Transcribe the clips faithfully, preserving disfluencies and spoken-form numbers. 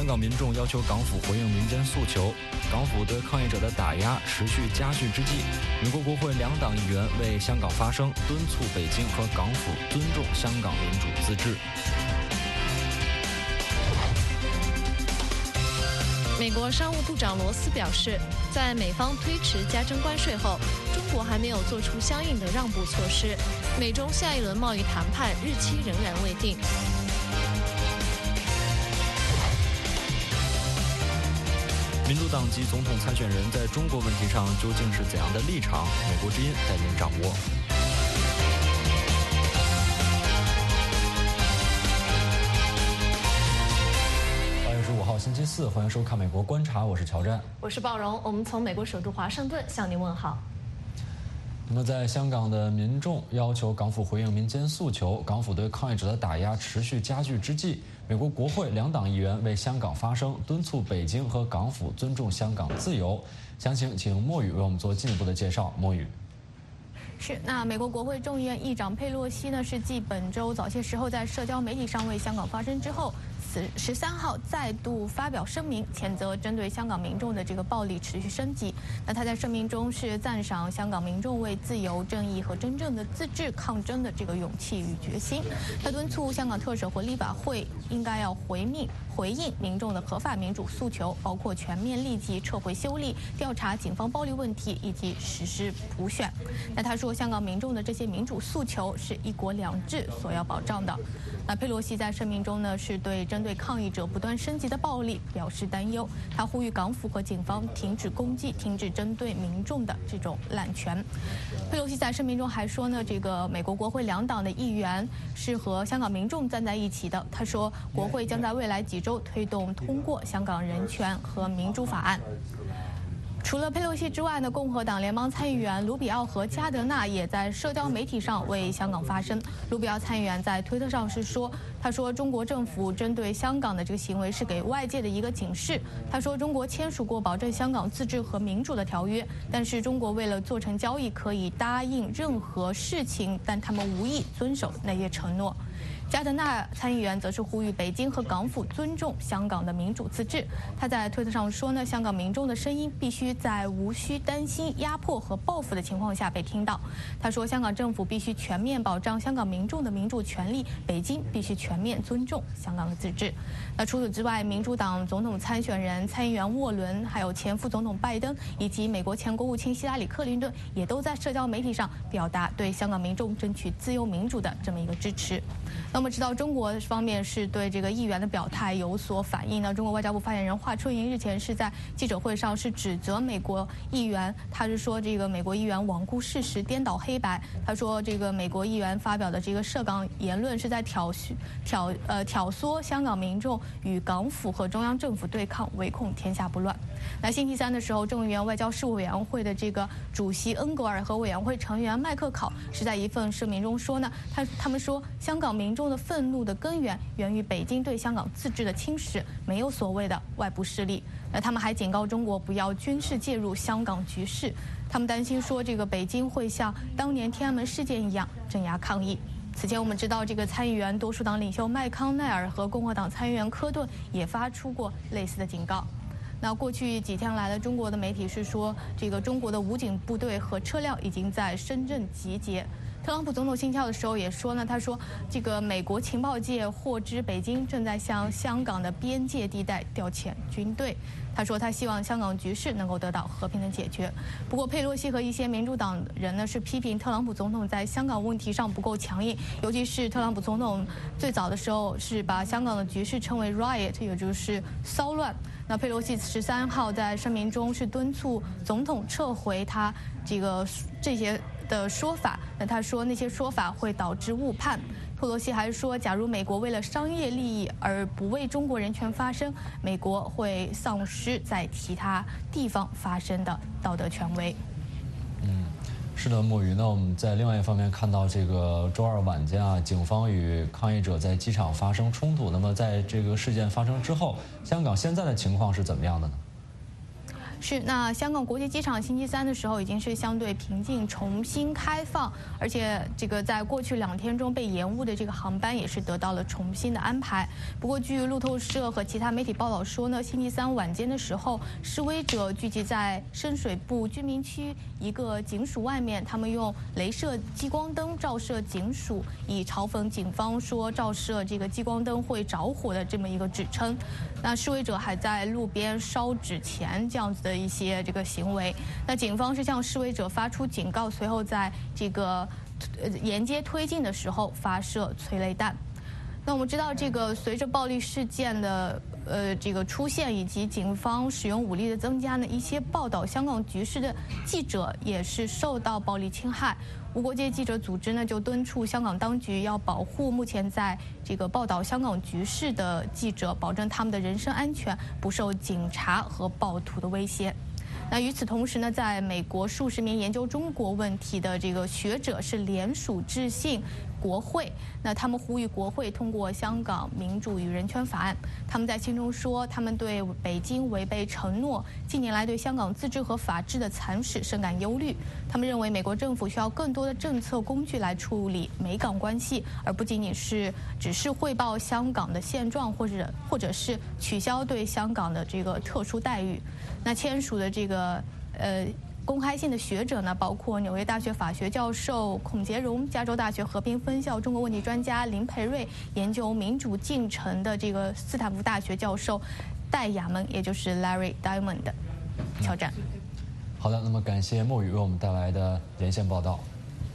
港民众要求港府回应民间诉求，港府对抗议者的打压持续加剧之际，美国国会两党议员为香港发声，敦促北京和港府尊重香港民主自治。 美国商务部长罗斯表示，在美方推迟加征关税后，中国还没有做出相应的让步措施，美中下一轮贸易谈判日期仍然未定。 民主党籍总统参选人在中国问题上究竟是怎样的立场？美国之音带您掌握。星期四，欢迎收看《美国观察》，我是乔战， 我是鲍荣，我们从美国首都华盛顿向您问好。 那么，在香港的民众要求港府回应民间诉求，港府对抗议者的打压持续加剧之际，美国国会两党议员为香港发声，敦促北京和港府尊重香港自由。详情请莫宇为我们做进一步的介绍。莫宇。 是，那美国国会众议院议长佩洛西呢，是继本周早些时候在社交媒体上为香港发声之后，十三号再度发表声明，谴责针对香港民众的这个暴力持续升级。那他在声明中是赞赏香港民众为自由、正义和真正的自治抗争的这个勇气与决心。他敦促香港特首和立法会应该要回命回应民众的合法民主诉求，包括全面立即撤回修例、调查警方暴力问题以及实施普选。那他说，香港民众的这些民主诉求是一国两制所要保障的。那佩洛西在声明中呢，是对针对抗议者不断升级的暴力表示担忧。他呼吁港府和警方停止攻击，停止针对民众的这种滥权。佩洛西在声明中还说呢，这个美国国会两党的议员是和香港民众站在一起的。他说，国会将在未来几周推动通过香港人权和民主法案。除了佩洛西之外呢，共和党联邦参议员卢比奥和加德纳也在社交媒体上为香港发声。卢比奥参议员在推特上是说，他说中国政府针对香港的这个行为是给外界的一个警示。他说，中国签署过保证香港自治和民主的条约，但是中国为了做成交易可以答应任何事情，但他们无意遵守那些承诺。加德纳参议员则是呼吁北京和港府尊重香港的民主自治。他在推特上说呢，香港民众的声音必须在无需担心压迫和报复的情况下被听到。他说，香港政府必须全面保障香港民众的民主权利，北京必须全面尊重香港的自治。那除此之外，民主党总统参选人参议员沃伦，还有前副总统拜登以及美国前国务卿希拉里·克林顿也都在社交媒体上表达对香港民众争取自由民主的这么一个支持。那我们知道，中国方面是对这个议员的表态有所反应呢。中国外交部发言人华春莹日前是在记者会上是指责美国议员，他是说这个美国议员罔顾事实、颠倒黑白。他说，这个美国议员发表的这个涉港言论是在挑挑呃挑唆香港民众与港府和中央政府对抗，唯恐天下不乱。那星期三的时候，众议院外交事务委员会的这个主席恩格尔和委员会成员麦克考是在一份声明中说呢，他他们说，香港民众的愤怒的根源源于北京对香港自治的侵蚀，没有所谓的外部势力。那他们还警告中国不要军事介入香港局势，他们担心说这个北京会像当年天安门事件一样镇压抗议。此前我们知道，这个参议员多数党领袖麦康奈尔和共和党参议员科顿也发出过类似的警告。那过去几天来的中国的媒体是说，这个中国的武警部队和车辆已经在深圳集结。特朗普总统信条的时候也说呢，他说这个美国情报界获知北京正在向香港的边界地带调遣军队。他说他希望香港局势能够得到和平的解决。不过佩洛西和一些民主党人呢是批评特朗普总统在香港问题上不够强硬，尤其是特朗普总统最早的时候是把香港的局势称为 riot， 也就是骚乱。那佩洛西十三号在声明中是敦促总统撤回他这个这些的说法。那他说那些说法会导致误判。佩洛西还说，假如美国为了商业利益而不为中国人权发声，美国会丧失在其他地方发声的道德权威。 嗯，是的，莫宇。那我们在另外一方面看到，这个周二晚间啊，警方与抗议者在机场发生冲突。那么在这个事件发生之后，香港现在的情况是怎么样的呢？ 是，那香港国际机场星期三的时候已经是相对平静，重新开放，而且这个在过去两天中被延误的这个航班也是得到了重新的安排。不过，据路透社和其他媒体报道说呢，星期三晚间的时候，示威者聚集在深水埗居民区一个警署外面，他们用镭射激光灯照射警署，以嘲讽警方说照射这个激光灯会着火的这么一个指称。那示威者还在路边烧纸钱这样子的一些这个行为。那警方是向示威者发出警告，随后在这个呃沿街推进的时候发射催泪弹。那我们知道，这个随着暴力事件的呃这个出现，以及警方使用武力的增加呢，一些报道香港局势的记者也是受到暴力侵害。无国界记者组织呢就敦促香港当局要保护目前在这个报道香港局势的记者，保证他们的人身安全不受警察和暴徒的威胁。那与此同时呢，在美国数十名研究中国问题的这个学者是联署致信国会，那他们呼吁国会通过《香港民主与人权法案》。他们在信中说，他们对北京违背承诺、近年来对香港自治和法治的蚕食深感忧虑。他们认为，美国政府需要更多的政策工具来处理美港关系，而不仅仅是只是汇报香港的现状，或者或者是取消对香港的这个特殊待遇。那签署的这个呃。公开信的学者呢，包括纽约大学法学教授孔杰荣、加州大学和平分校中国问题专家林培瑞、研究民主进程的这个斯坦福大学教授戴亚蒙，也就是 Larry Diamond 的肖战。 好的，那么感谢莫宇为我们带来的连线报道。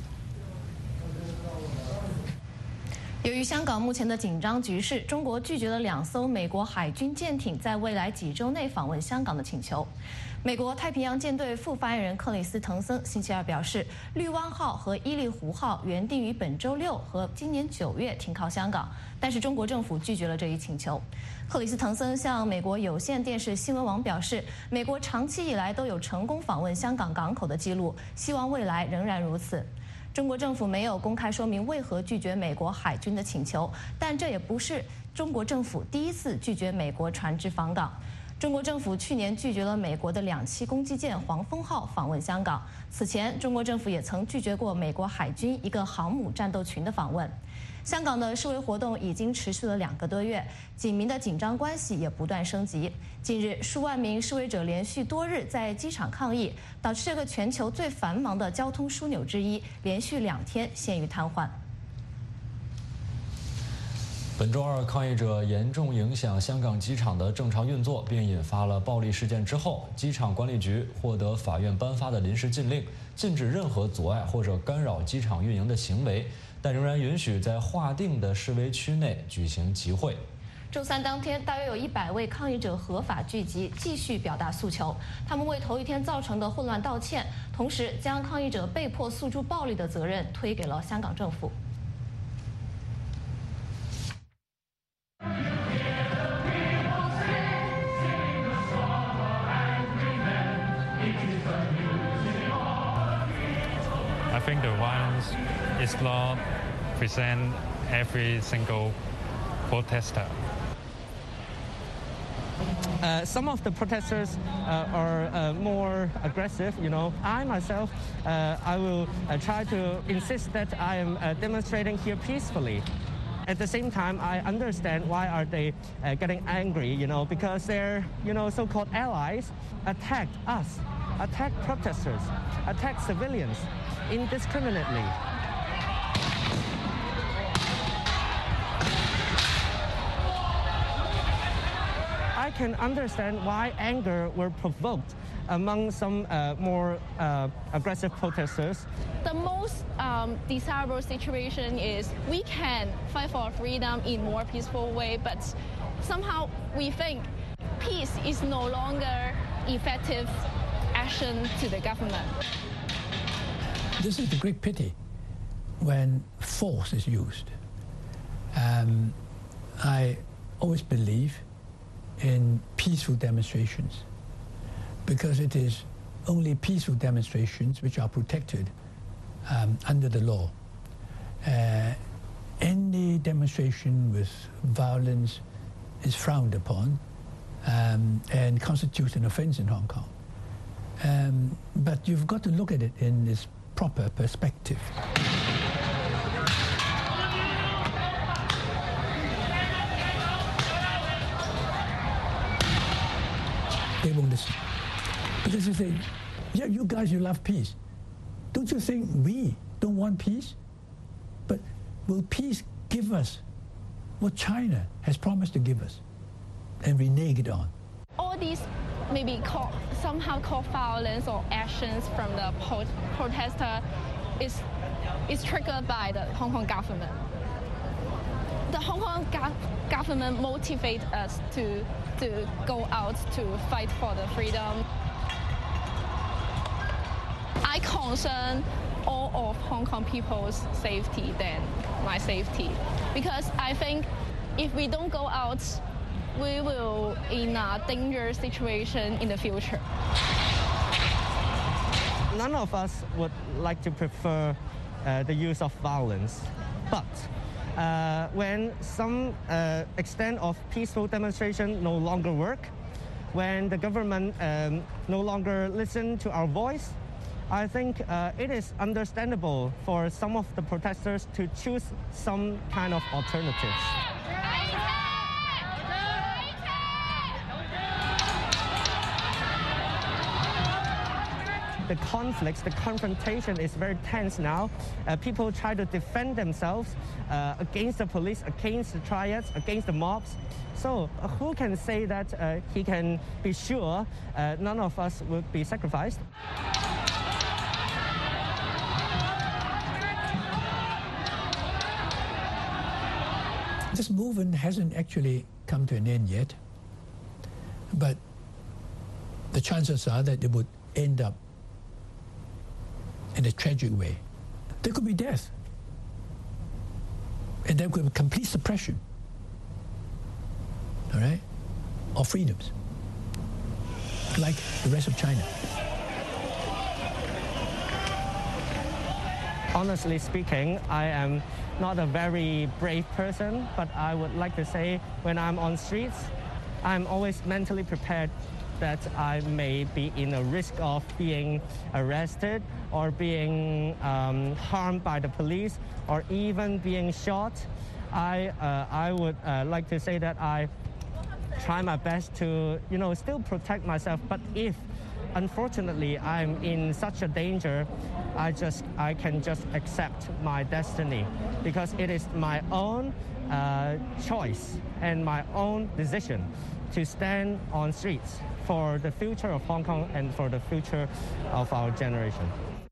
由于香港目前的紧张局势，中国拒绝了两艘美国海军舰艇在未来几周内访问香港的请求。美国太平洋舰队副发言人克里斯滕森星期二表示，绿湾号和伊利湖号原定于本周六和今年九月停靠香港，但是中国政府拒绝了这一请求。克里斯滕森向美国有线电视新闻网表示，美国长期以来都有成功访问香港港口的记录，希望未来仍然如此。中国政府没有公开说明为何拒绝美国海军的请求，但这也不是中国政府第一次拒绝美国船只访港。中国政府去年拒绝了美国的两栖攻击舰黄蜂号访问香港，此前中国政府也曾拒绝过美国海军一个航母战斗群的访问。香港的示威活动已经持续了两个多月，警民的紧张关系也不断升级。近日，数万名示威者连续多日在机场抗议，导致这个全球最繁忙的交通枢纽之一连续两天陷于瘫痪。 本周二，抗议者严重影响香港机场的正常运作，并引发了暴力事件之后，机场管理局获得法院颁发的临时禁令，禁止任何阻碍或者干扰机场运营的行为，但仍然允许在划定的示威区内举行集会。 周三当天，大约有一百位抗议者合法聚集，继续表达诉求。他们为头一天造成的混乱道歉，同时将抗议者被迫诉诸暴力的责任推给了香港政府。 I think the violence is not present every single protester. Uh, some of the protesters uh, are uh, more aggressive, you know. I myself, uh, I will uh, try to insist that I am uh, demonstrating here peacefully. At the same time, I understand why are they uh, getting angry, you know, because their, you know, so-called allies attacked us, attacked protesters, attacked civilians indiscriminately. I can understand why anger were provoked among some uh, more uh, aggressive protesters. The most um, desirable situation is we can fight for freedom in more peaceful way, but somehow we think peace is no longer effective action to the government. This is the great pity when force is used. Um, I always believe in peaceful demonstrations because it is only peaceful demonstrations which are protected um, under the law. Uh, any demonstration with violence is frowned upon um, and constitutes an offense in Hong Kong. Um, but you've got to look at it in this proper perspective. They won't listen. Because they say, yeah, you guys, you love peace. Don't you think we don't want peace? But will peace give us what China has promised to give us? And renege it on. All these maybe call, somehow called violence or actions from the pro protester is, is triggered by the Hong Kong government. The Hong Kong go government motivates us to, to go out to fight for the freedom. I concern all of Hong Kong people's safety than my safety, because I think if we don't go out, we will in a dangerous situation in the future. None of us would like to prefer uh, the use of violence, but uh, when some uh, extent of peaceful demonstration no longer work, when the government um, no longer listen to our voice, I think uh, it is understandable for some of the protesters to choose some kind of alternatives. The conflicts, the confrontation is very tense now. Uh, people try to defend themselves uh, against the police, against the triads, against the mobs. So uh, who can say that uh, he can be sure uh, none of us would be sacrificed? This movement hasn't actually come to an end yet, but the chances are that it would end up in a tragic way. There could be death, and there could be complete suppression, all right, of freedoms, like the rest of China. Honestly speaking, I am not a very brave person, but I would like to say when I'm on streets, I'm always mentally prepared that I may be in a risk of being arrested or being um, harmed by the police or even being shot. I, uh, I would uh, like to say that I try my best to, you know, still protect myself, but if unfortunately I'm in such a danger, I just I can just accept my destiny, because it is my own uh, choice and my own decision to stand on streets for the future of Hong Kong and for the future of our generation.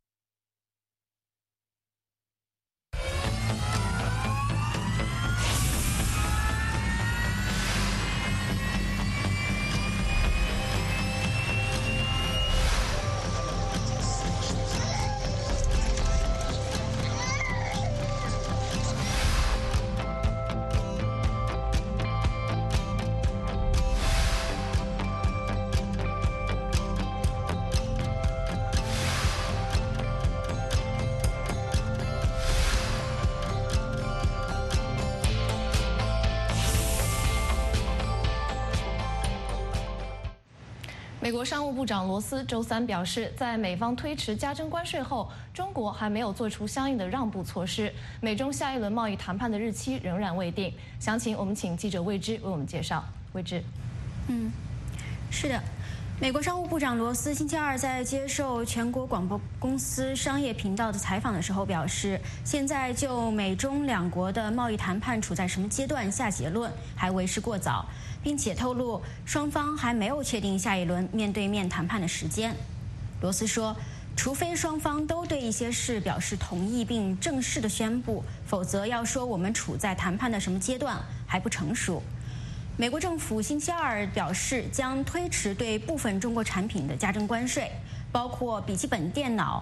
美国商务部长罗斯周三表示，在美方推迟加征关税后，中国还没有做出相应的让步措施，美中下一轮贸易谈判的日期仍然未定。详情我们请记者魏之为我们介绍。魏之， 嗯，是的。美国商务部长罗斯星期二在接受全国广播公司商业频道的采访的时候表示，现在就美中两国的贸易谈判处在什么阶段下结论还为时过早，并且透露双方还没有确定下一轮面对面谈判的时间。罗斯说，除非双方都对一些事表示同意并正式的宣布，否则要说我们处在谈判的什么阶段还不成熟。美国政府星期二表示，将推迟对部分中国产品的加征关税，包括笔记本电脑、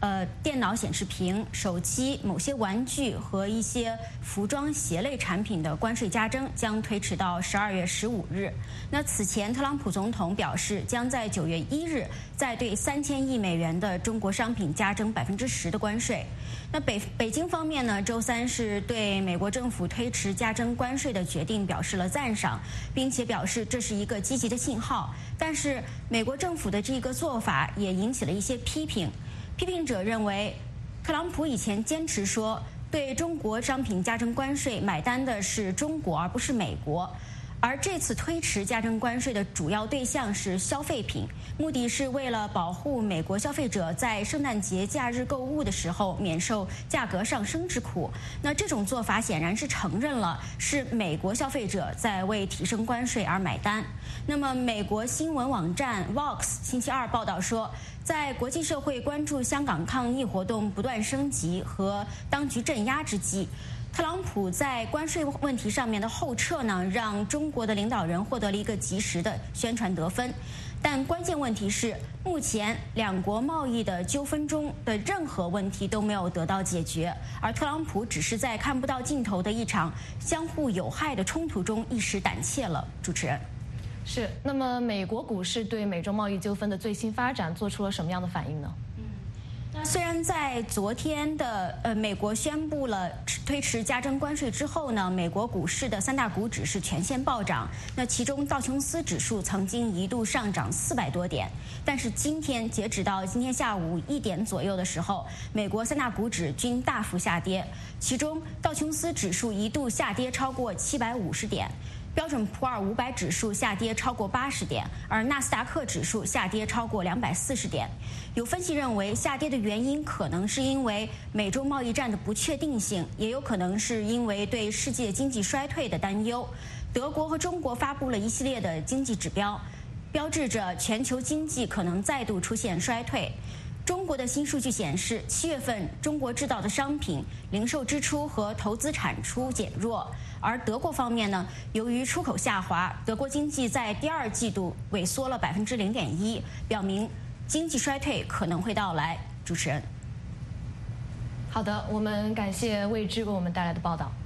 呃，电脑显示屏、手机、某些玩具和一些服装鞋类产品的关税加征将推迟到十二月十五日。那此前，特朗普总统表示，将在九月一日再对三千亿美元的中国商品加征百分之十的关税。那北北京方面呢，周三是对美国政府推迟加征关税的决定表示了赞赏，并且表示这是一个积极的信号。但是，美国政府的这个做法也引起了一些批评。批评者认为，特朗普以前坚持说对中国商品加征关税买单的是中国而不是美国，而这次推迟加征关税的主要对象是消费品，目的是为了保护美国消费者在圣诞节假日购物的时候免受价格上升之苦。那这种做法显然是承认了是美国消费者在为提升关税而买单。那么，美国新闻网站 Vox 星期二报道说，在国际社会关注香港抗议活动不断升级和当局镇压之际，特朗普在关税问题上面的后撤呢，让中国的领导人获得了一个及时的宣传得分。但关键问题是，目前两国贸易的纠纷中的任何问题都没有得到解决，而特朗普只是在看不到尽头的一场相互有害的冲突中一时胆怯了。主持人。 是，那么美国股市对美中贸易纠纷的最新发展做出了什么样的反应呢？ 那虽然在昨天的呃美国宣布了推迟加征关税之后呢，美国股市的三大股指是全线暴涨。那其中道琼斯指数曾经一度上涨四百多点，但是今天截止到今天下午一点左右的时候，美国三大股指均大幅下跌，其中道琼斯指数一度下跌超过七百五十点。标准普尔五百指数下跌超过八十点，而纳斯达克指数下跌超过两百四十点。有分析认为，下跌的原因可能是因为美中贸易战的不确定性，也有可能是因为对世界经济衰退的担忧。德国和中国发布了一系列的经济指标，标志着全球经济可能再度出现衰退。中国的新数据显示，七月份中国制造的商品零售支出和投资产出减弱，而德国方面呢，由于出口下滑，德国经济在第二季度萎缩了百分之零点一，表明经济衰退可能会到来。主持人， 好的，我们感谢魏之为我们带来的报道。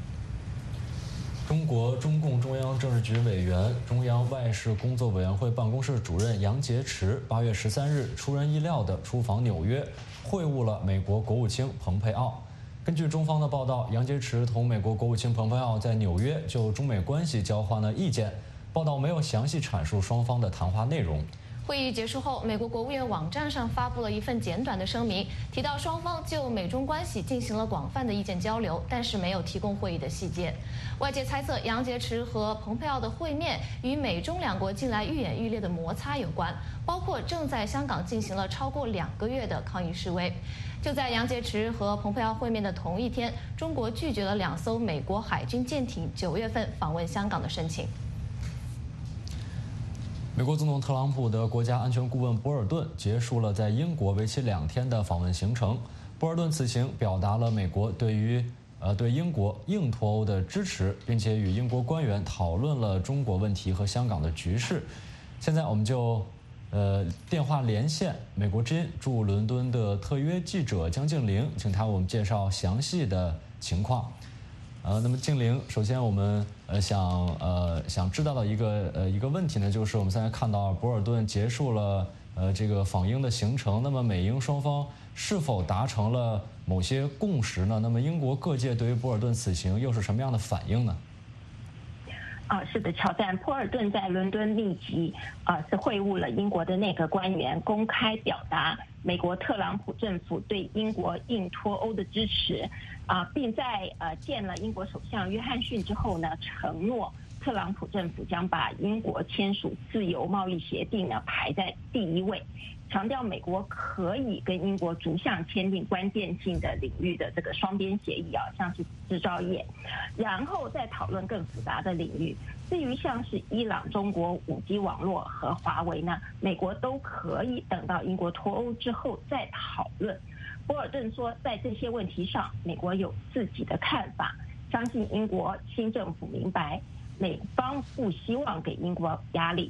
中国中共中央政治局委员、中央外事工作委员会办公室主任杨洁篪八月十三日出人意料地出访纽约，会晤了美国国务卿蓬佩奥。根据中方的报道，杨洁篪同美国国务卿蓬佩奥在纽约就中美关系交换了意见。报道没有详细阐述双方的谈话内容。 会议结束后，美国国务院网站上发布了一份简短的声明，提到双方就美中关系进行了广泛的意见交流，但是没有提供会议的细节。外界猜测，杨洁篪和蓬佩奥的会面与美中两国近来愈演愈烈的摩擦有关，包括正在香港进行了超过两个月的抗议示威。就在杨洁篪和蓬佩奥会面的同一天，中国拒绝了两艘美国海军舰艇九月份访问香港的申请。 美国总统特朗普的国家安全顾问博尔顿结束了在英国为期两天的访问行程。博尔顿此行表达了美国对于呃对英国硬脱欧的支持，并且与英国官员讨论了中国问题和香港的局势。现在我们就呃电话连线美国之音驻伦敦的特约记者江静玲，请他为我们介绍详细的情况。呃，那么静玲，首先我们呃想呃想知道的一个呃一个问题呢，就是我们现在看到博尔顿结束了呃这个访英的行程，那么美英双方是否达成了某些共识呢？那么英国各界对于博尔顿此行又是什么样的反应呢？ 啊，是的，乔丹，博尔顿在伦敦密集啊是会晤了英国的内阁官员，公开表达美国特朗普政府对英国硬脱欧的支持。啊，并在呃见了英国首相约翰逊之后呢，承诺特朗普政府将把英国签署自由贸易协定呢排在第一位，强调美国可以跟英国逐项签订关键性的领域的这个双边协议啊，像是制造业，然后再讨论更复杂的领域。至于像是伊朗、中国五 G 网络和华为呢，美国都可以等到英国脱欧之后再讨论。博尔顿说，在这些问题上，美国有自己的看法，相信英国新政府明白美方不希望给英国压力。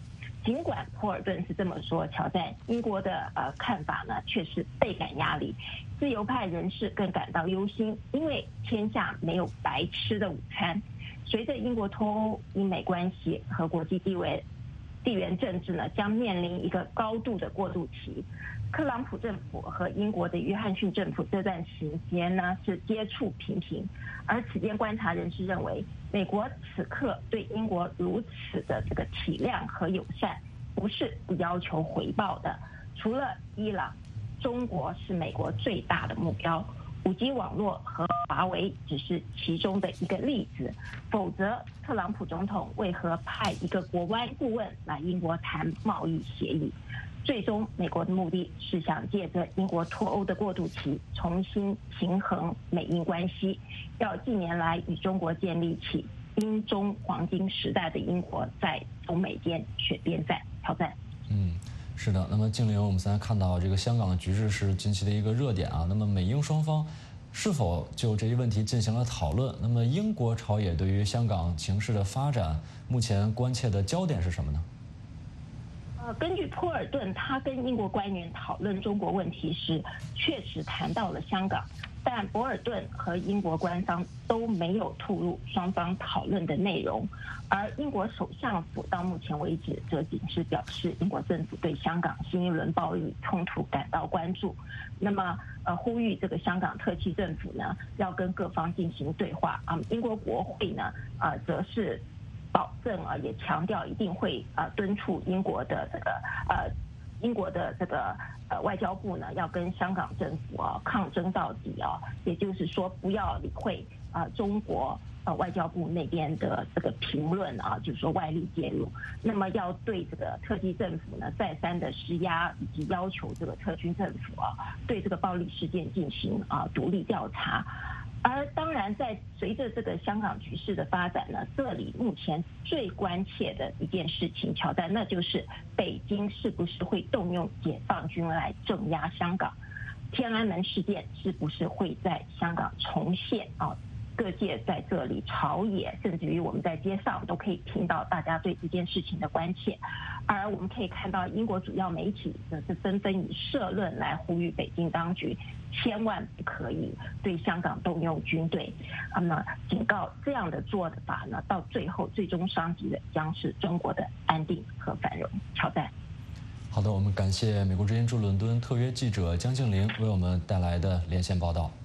尽管波尔顿是这么说，乔赞，英国的呃看法呢却是倍感压力。自由派人士更感到忧心，因为天下没有白吃的午餐。随着英国脱欧、英美关系和国际地位、地缘政治呢将面临一个高度的过渡期。特朗普政府和英国的约翰逊政府这段时间呢是接触频频，而此间观察人士认为，美国此刻对英国如此的这个体谅和友善，不是不要求回报的。除了伊朗，中国是美国最大的目标。五 G 网络和华为只是其中的一个例子，否则特朗普总统为何派一个国外顾问来英国谈贸易协议？最终，美国的目的是想借着英国脱欧的过渡期，重新平衡美英关系。要近年来与中国建立起英中黄金时代的英国，在中美间选边站挑战。 嗯。是的，那么静玲，我们现在看到这个香港的局势是近期的一个热点啊。那么美英双方是否就这一问题进行了讨论？那么英国朝野对于香港情势的发展，目前关切的焦点是什么呢？ 呃，根据波尔顿，他跟英国官员讨论中国问题时，确实谈到了香港，但博尔顿和英国官方都没有吐露双方讨论的内容。而英国首相府到目前为止则仅是表示，英国政府对香港新一轮暴力冲突感到关注，那么呃呼吁这个香港特区政府呢要跟各方进行对话啊、嗯。英国国会呢啊、呃、则是保证啊，也强调一定会啊敦促英国的这个呃英国的这个呃外交部呢要跟香港政府啊抗争到底啊，也就是说不要理会啊中国呃外交部那边的这个评论啊，就是说外力介入，那么要对这个特区政府呢再三的施压，以及要求这个特区政府啊对这个暴力事件进行啊独立调查。而当然，在随着这个香港局势的发展呢，这里目前最关切的一件事情，乔丹，那就是北京是不是会动用解放军来镇压香港？天安门事件是不是会在香港重现啊？各界在这里朝野，甚至于我们在街上都可以听到大家对这件事情的关切。而我们可以看到，英国主要媒体则是纷纷以社论来呼吁北京当局千万不可以对香港动用军队。那么警告这样的做法呢，到最后最终伤及的将是中国的安定和繁荣。乔丹。 好的，我们感谢美国之音驻伦敦特约记者江静玲为我们带来的连线报道。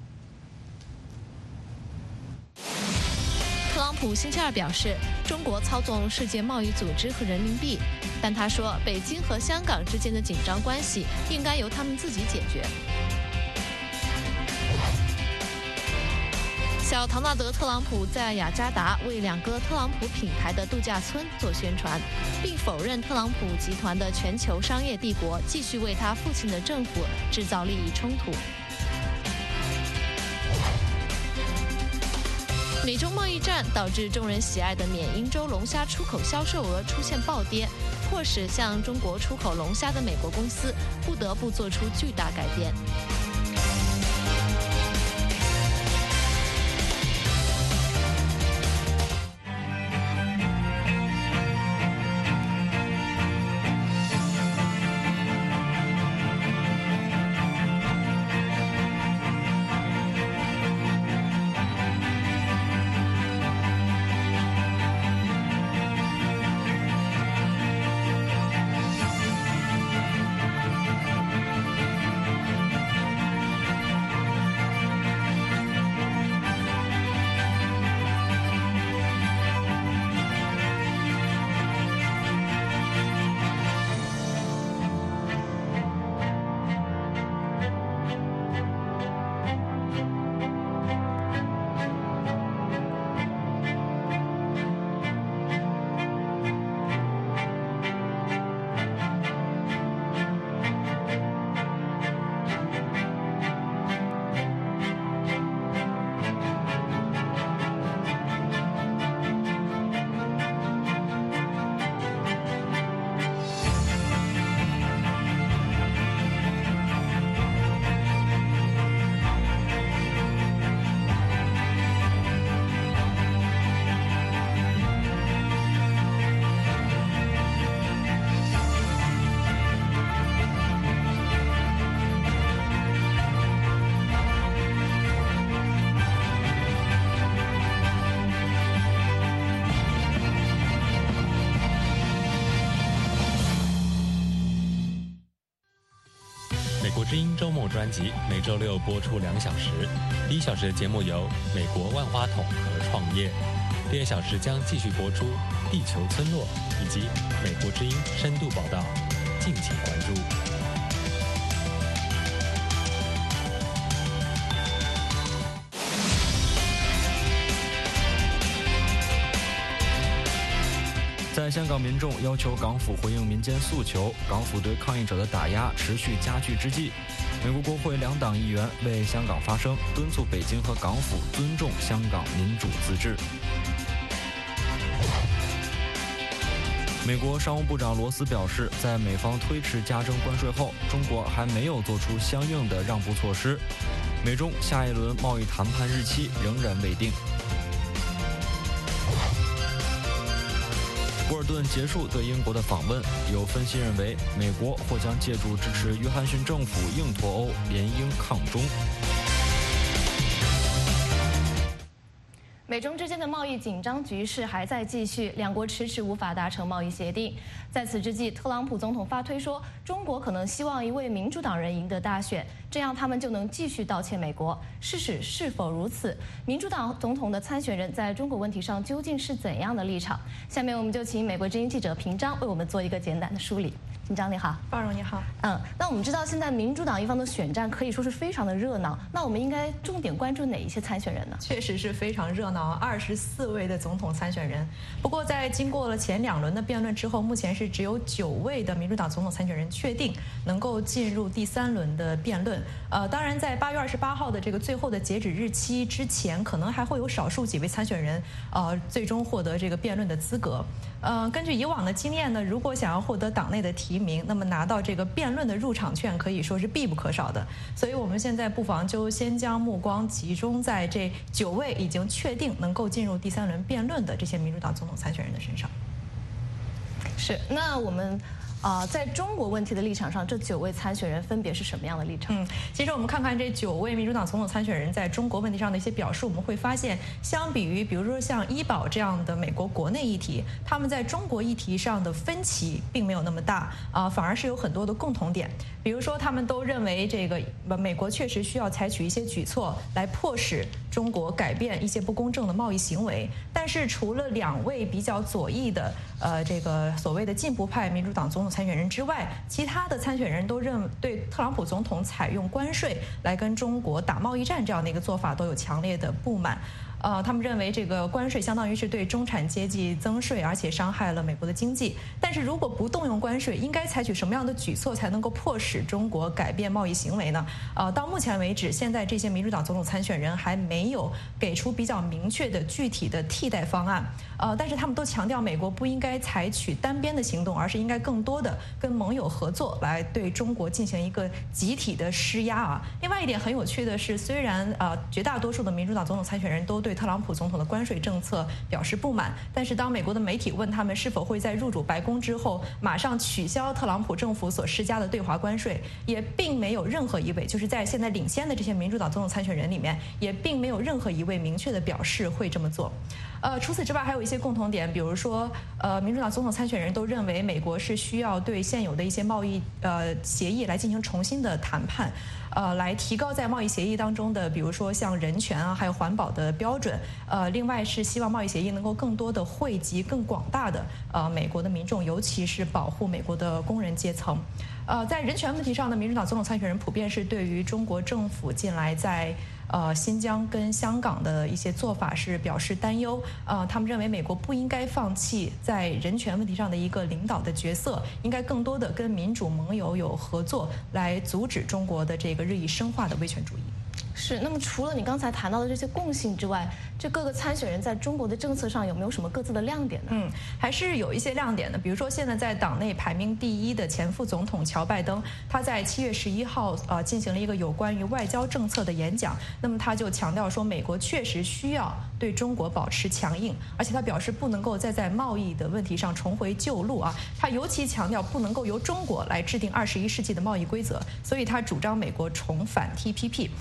特朗普星期二表示，中国操纵世界贸易组织和人民币，但他说，北京和香港之间的紧张关系应该由他们自己解决。小唐纳德·特朗普在雅加达为两个特朗普品牌的度假村做宣传，并否认特朗普集团的全球商业帝国继续为他父亲的政府制造利益冲突。美中贸易战导致众人喜爱的缅因州龙虾出口销售额出现暴跌，迫使向中国出口龙虾的美国公司不得不做出巨大改变。 美国之音周末专辑每周六播出两小时，第一小时的节目由美国万花筒和创业，第二小时将继续播出地球村落以及美国之音深度报道，敬请关注。 在香港民众要求港府回应民间诉求，港府对抗议者的打压持续加剧之际，美国国会两党议员为香港发声，敦促北京和港府尊重香港民主自治。美国商务部长罗斯表示，在美方推迟加征关税后，中国还没有做出相应的让步措施，美中下一轮贸易谈判日期仍然未定。博尔顿结束对英国的访问，有分析认为，美国或将借助支持约翰逊政府硬脱欧，联英抗中。 美中之间的贸易紧张局势还在继续，两国迟迟无法达成贸易协定。在此之际，特朗普总统发推说，中国可能希望一位民主党人赢得大选，这样他们就能继续盗窃美国。事实是否如此？民主党总统的参选人在中国问题上究竟是怎样的立场？下面我们就请美国之音记者平章为我们做一个简短的梳理。平章你好， 鲍荣你好。 嗯，那我们知道现在民主党一方的选战可以说是非常的热闹，那我们应该重点关注哪一些参选人呢？ 确实是非常热闹，二十四位的总统参选人。不过在经过了前两轮的辩论之后，目前是只有九位的民主党总统参选人确定能够进入第三轮的辩论。呃，当然在八月二十八号的这个最后的截止日期之前，可能还会有少数几位参选人呃最终获得这个辩论的资格。呃，根据以往的经验呢，如果想要获得党内的提名，那么拿到这个辩论的入场券可以说是必不可少的。所以我们现在不妨就先将目光集中在这九位已经确定能够进入第三轮辩论的这些民主党总统参选人的身上。 是，那我们啊、呃，在中国问题的立场上，这九位参选人分别是什么样的立场？ 嗯，其实我们看看这九位民主党总统参选人在中国问题上的一些表述，我们会发现，相比于比如说像医保这样的美国国内议题，他们在中国议题上的分歧并没有那么大啊、呃，反而是有很多的共同点。比如说，他们都认为这个美国确实需要采取一些举措来迫使中国改变一些不公正的贸易行为。但是，除了两位比较左翼的呃这个所谓的进步派民主党总统参选人之外，其他的参选人都认对特朗普总统采用关税来跟中国打贸易战这样的一个做法都有强烈的不满。呃，他们认为这个关税相当于是对中产阶级增税，而且伤害了美国的经济。但是如果不动用关税，应该采取什么样的举措才能够迫使中国改变贸易行为呢？呃，到目前为止，现在这些民主党总统参选人还没有给出比较明确的具体的替代方案。呃，但是他们都强调，美国不应该采取单边的行动，而是应该更多的跟盟友合作，来对中国进行一个集体的施压啊。另外一点很有趣的是，虽然呃绝大多数的民主党总统参选人都对特朗普总统的关税政策表示不满，但是当美国的媒体问他们是否会在入主白宫之后马上取消特朗普政府所施加的对华关税，也并没有任何一位，就是在现在领先的这些民主党总统参选人里面，也并没有任何一位明确的表示会这么做。呃，除此之外还有一些共同点，比如说，呃，民主党总统参选人都认为美国是需要对现有的一些贸易呃协议来进行重新的谈判，呃，来提高在贸易协议当中的，比如说像人权啊，还有环保的标准。呃，另外是希望贸易协议能够更多的惠及更广大的呃美国的民众，尤其是保护美国的工人阶层。呃，在人权问题上呢，民主党总统参选人普遍是对于中国政府近来在呃新疆跟香港的一些做法是表示担忧。呃，他们认为美国不应该放弃在人权问题上的一个领导的角色，应该更多的跟民主盟友有合作，来阻止中国的这个日益深化的威权主义。 是，那么除了你刚才谈到的这些共性之外，这各个参选人在中国的政策上有没有什么各自的亮点呢？ 嗯，还是有一些亮点的。比如说，现在在党内排名第一的前副总统乔拜登，他在七月十一号呃进行了一个有关于外交政策的演讲。那么他就强调说，美国确实需要对中国保持强硬，而且他表示不能够再在贸易的问题上重回旧路啊。他尤其强调不能够由中国来制定二十一世纪的贸易规则，所以他主张美国重返 T P P。那么当然。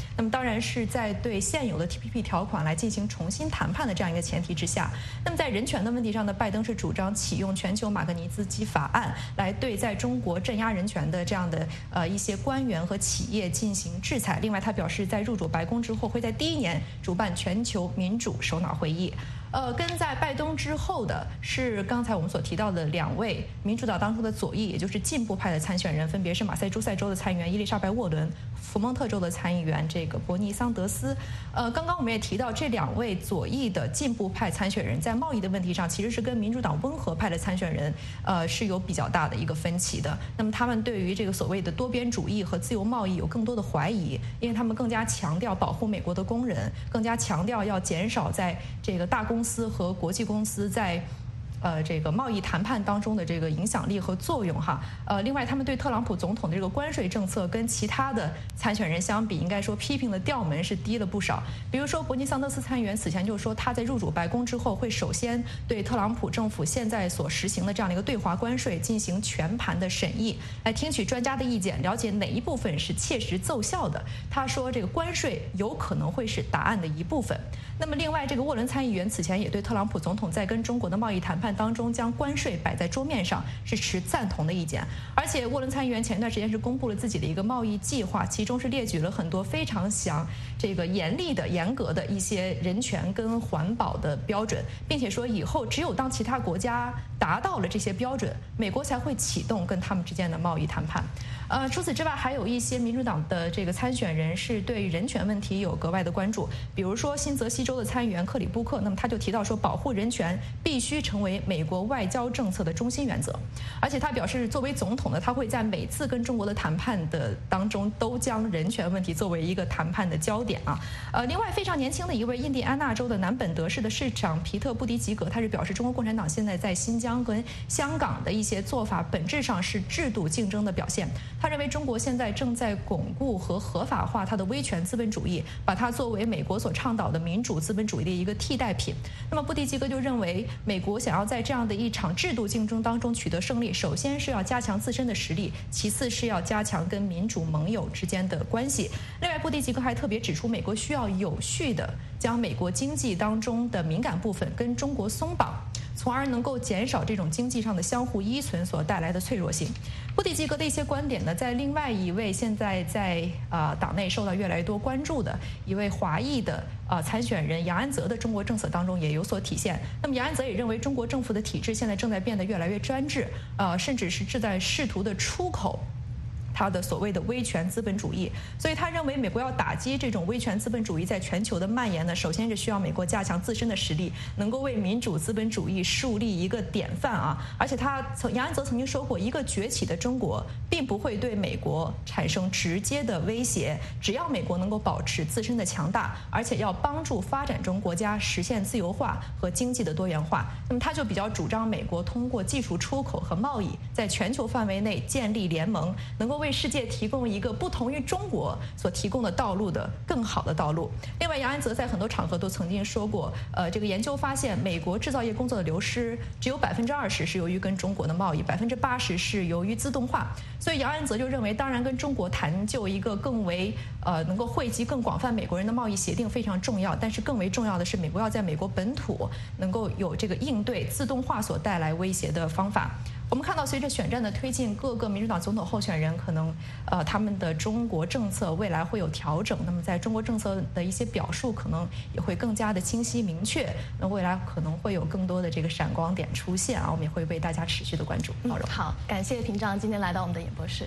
然是在对现有的 T P P 条款来进行重新谈判的这样一个前提之下。那么在人权的问题上呢，拜登是主张启用全球马格尼兹基法案来对在中国镇压人权的这样的呃一些官员和企业进行制裁。另外，他表示在入主白宫之后，会在第一年主办全球民主首脑会议。呃，跟在拜登之后的是刚才我们所提到的两位民主党当中的左翼，也就是进步派的参选人，分别是马赛诸塞州的参议员伊丽莎白·沃伦、福蒙特州的参议员这个伯尼·桑德斯。呃，刚刚我们也提到，这两位左翼的进步派参选人在贸易的问题上，其实是跟民主党温和派的参选人，呃，是有比较大的一个分歧的。那么他们对于这个所谓的多边主义和自由贸易有更多的怀疑，因为他们更加强调保护美国的工人，更加强调要减少在这个大公司和国际公司在呃这个贸易谈判当中的这个影响力和作用哈。呃，另外他们对特朗普总统的这个关税政策跟其他的参选人相比，应该说批评的调门是低了不少。比如说伯尼桑德斯参议员此前就说，他在入主白宫之后会首先对特朗普政府现在所实行的这样的一个对华关税进行全盘的审议，来听取专家的意见，了解哪一部分是切实奏效的。他说这个关税有可能会是答案的一部分。那么另外，这个沃伦参议员此前也对特朗普总统在跟中国的贸易谈判当中将关税摆在桌面上是持赞同的意见。而且沃伦参议员前段时间是公布了自己的一个贸易计划，其中是列举了很多非常详这个严厉的严格的一些人权跟环保的标准，并且说以后只有当其他国家达到了这些标准，美国才会启动跟他们之间的贸易谈判。呃，除此之外，还有一些民主党的这个参选人是对人权问题有格外的关注，比如说新泽西州的参议员克里布克，那么他就提到说，保护人权必须成为美国外交政策的中心原则，而且他表示，作为总统呢，他会在每次跟中国的谈判的当中都将人权问题作为一个谈判的焦点啊。呃，另外非常年轻的一位印第安纳州的南本德市的市长皮特布迪吉格，他是表示，中国共产党现在在新疆跟香港的一些做法，本质上是制度竞争的表现。他认为中国现在正在巩固和合法化它的威权资本主义，把它作为美国所倡导的民主资本主义的一个替代品。那么布迪吉格就认为，美国想要在这样的一场制度竞争当中取得胜利，首先是要加强自身的实力，其次是要加强跟民主盟友之间的关系。另外，布迪吉格还特别指出，美国需要有序的将美国经济当中的敏感部分跟中国松绑，从而能够减少这种经济上的相互依存所带来的脆弱性。布迪吉格的一些观点呢，在另外一位现在在啊、呃、党内受到越来越多关注的一位华裔的啊、呃、参选人杨安泽的中国政策当中也有所体现。那么杨安泽也认为，中国政府的体制现在正在变得越来越专制，呃，甚至是正在试图的出口他的所谓的威权资本主义。所以他认为，美国要打击这种威权资本主义在全球的蔓延呢，首先是需要美国加强自身的实力，能够为民主资本主义树立一个典范啊。而且他曾杨安泽曾经说过，一个崛起的中国并不会对美国产生直接的威胁，只要美国能够保持自身的强大，而且要帮助发展中国家实现自由化和经济的多元化。那么他就比较主张美国通过技术出口和贸易，在全球范围内建立联盟，能够为为世界提供一个不同于中国所提供的道路的更好的道路。另外，杨安泽在很多场合都曾经说过，呃，这个研究发现，美国制造业工作的流失只有百分之二十是由于跟中国的贸易，百分之八十是由于自动化。所以杨安泽就认为，当然跟中国谈就一个更为呃能够惠及更广泛美国人的贸易协定非常重要，但是更为重要的是，美国要在美国本土能够有这个应对自动化所带来威胁的方法。我们看到，随着选战的推进，各个民主党总统候选人可能，呃，他们的中国政策未来会有调整。那么，在中国政策的一些表述，可能也会更加的清晰明确。那未来可能会有更多的这个闪光点出现啊，我们也会为大家持续的关注。 嗯，好，感谢屏障今天来到我们的演播室。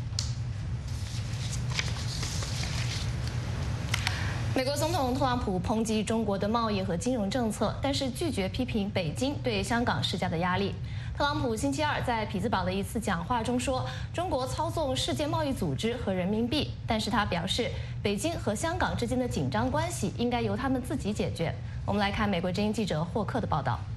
美国总统特朗普抨击中国的贸易和金融政策，但是拒绝批评北京对香港施加的压力。特朗普星期二在匹兹堡的一次讲话中说，中国操纵世界贸易组织和人民币，但是他表示，北京和香港之间的紧张关系应该由他们自己解决。我们来看美国之音记者霍克的报道。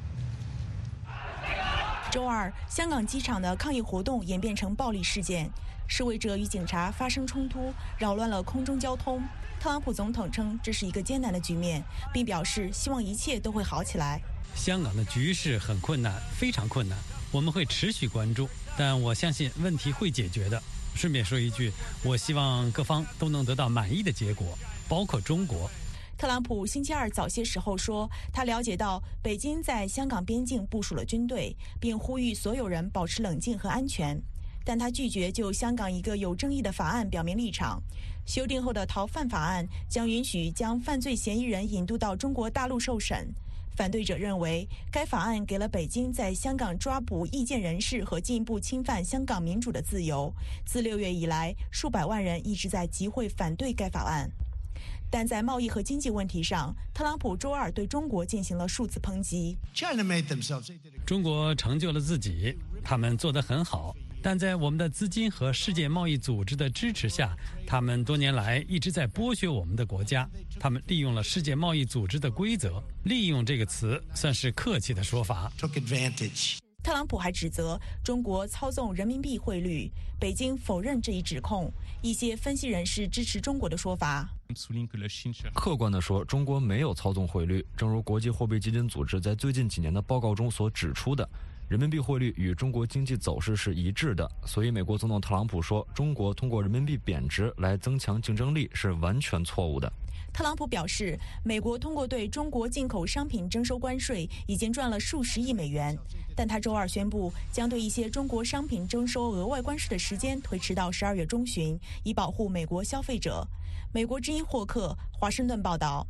周二，香港机场的抗议活动演变成暴力事件，示威者与警察发生冲突，扰乱了空中交通。特朗普总统称这是一个艰难的局面，并表示希望一切都会好起来。 香港的局势很困难，非常困难，我们会持续关注，但我相信问题会解决的。 顺便说一句，我希望各方都能得到满意的结果，包括中国。 特朗普星期二早些时候说，他了解到北京在香港边境部署了军队，并呼吁所有人保持冷静和安全。但他拒绝就香港一个有争议的法案表明立场。修订后的逃犯法案将允许将犯罪嫌疑人引渡到中国大陆受审。反对者认为，该法案给了北京在香港抓捕异见人士和进一步侵犯香港民主的自由。自六月以来，数百万人一直在集会反对该法案。但在贸易和经济问题上，特朗普周二对中国进行了数次抨击。 中国成就了自己，他们做得很好，但在我们的资金和世界贸易组织的支持下，他们多年来一直在剥削我们的国家。他们利用了世界贸易组织的规则，利用这个词算是客气的说法。 特朗普还指责中国操纵人民币汇率，北京否认这一指控。一些分析人士支持中国的说法。 客观地说，中国没有操纵汇率，正如国际货币基金组织在最近几年的报告中所指出的，人民币汇率与中国经济走势是一致的。所以美国总统特朗普说中国通过人民币贬值来增强竞争力是完全错误的。 特朗普表示，美国通过对中国进口商品征收关税已经赚了数十亿美元，但他周二宣布将对一些中国商品征收额外关税的时间推迟到十二月中旬，以保护美国消费者。美国之音霍克，华盛顿报道。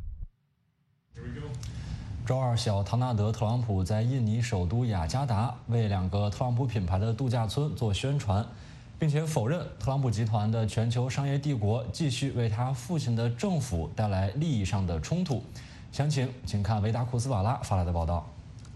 周二，小唐纳德·特朗普在印尼首都雅加达为两个特朗普品牌的度假村做宣传，并且否认特朗普集团的全球商业帝国继续为他父亲的政府带来利益上的冲突。详情请看维达库斯瓦拉发来的报道。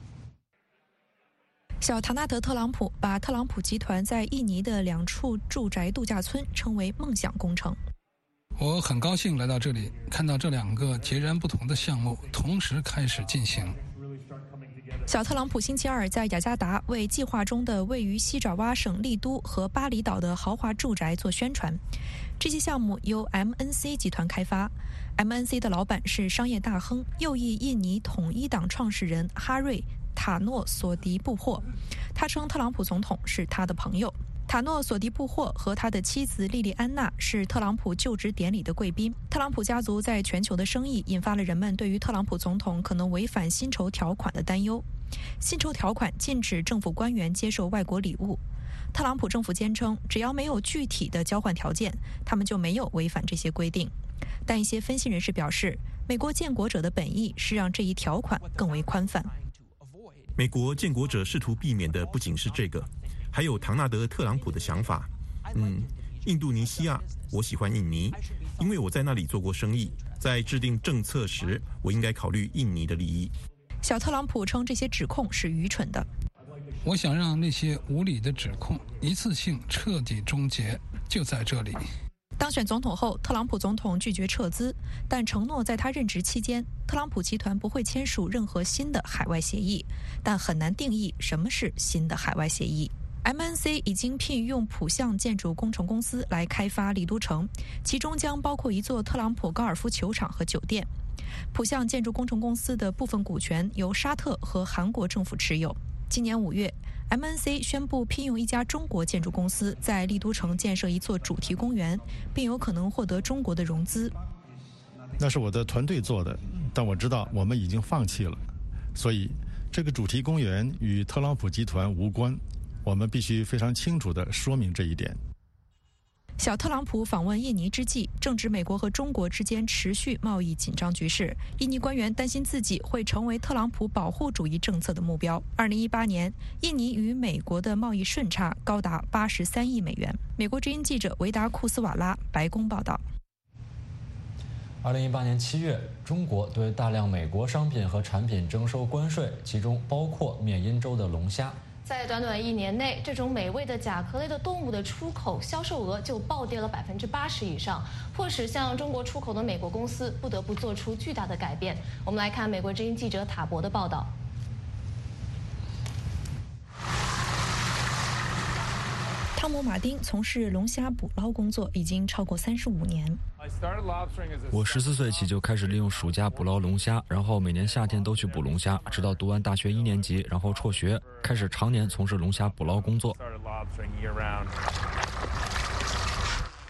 小唐纳德·特朗普把特朗普集团在印尼的两处住宅度假村称为梦想工程。 我很高兴来到这里，看到这两个截然不同的项目同时开始进行。 小特朗普星期二在雅加达为计划中的位于西爪哇省丽都和巴厘岛的豪华住宅做宣传。这些项目由 M N C 集团开发。M N C 的老板是商业大亨、右翼印尼统一党创始人哈瑞·塔诺索迪布霍。他称特朗普总统是他的朋友。塔诺索迪布霍和他的妻子莉莉安娜是特朗普就职典礼的贵宾。特朗普家族在全球的生意引发了人们对于特朗普总统可能违反薪酬条款的担忧。薪酬条款禁止政府官员接受外国礼物。特朗普政府坚称，只要没有具体的交换条件，他们就没有违反这些规定。但一些分析人士表示，美国建国者的本意是让这一条款更为宽泛。 美国建国者试图避免的不仅是这个，还有唐纳德·特朗普的想法。嗯，印度尼西亚，我喜欢印尼，因为我在那里做过生意。在制定政策时，我应该考虑印尼的利益。 小特朗普称这些指控是愚蠢的。 我想让那些无理的指控一次性彻底终结，就在这里。 当选总统后，特朗普总统拒绝撤资，但承诺在他任职期间，特朗普集团不会签署任何新的海外协议，但很难定义什么是新的海外协议。M N C 已经聘用浦项建筑工程公司来开发丽都城，其中将包括一座特朗普高尔夫球场和酒店。浦项建筑工程公司的部分股权由沙特和韩国政府持有。今年五月，M N C 宣布聘用一家中国建筑公司在丽都城建设一座主题公园，并有可能获得中国的融资。 那是我的团队做的，但我知道我们已经放弃了，所以这个主题公园与特朗普集团无关。我们必须非常清楚地说明这一点。 小特朗普访问印尼之际，正值美国和中国之间持续贸易紧张局势。印尼官员担心自己会成为特朗普保护主义政策的目标。二零一八年，印尼与美国的贸易顺差高达八十三亿美元。美国之音记者维达库斯瓦拉，白宫报道。 二零一八年七月，中国对大量美国商品和产品征收关税，其中包括缅因州的龙虾。 在短短一年内，这种美味的甲壳类的动物的出口销售额就暴跌了百分之八十以上，迫使向中国出口的美国公司不得不做出巨大的改变。我们来看美国之音记者塔博的报道。 汤姆·马丁从事龙虾捕捞工作已经超过三十五年。 我十四岁起就开始利用暑假捕捞龙虾，然后每年夏天都去捕龙虾，直到读完大学一年级，然后辍学，开始常年从事龙虾捕捞工作。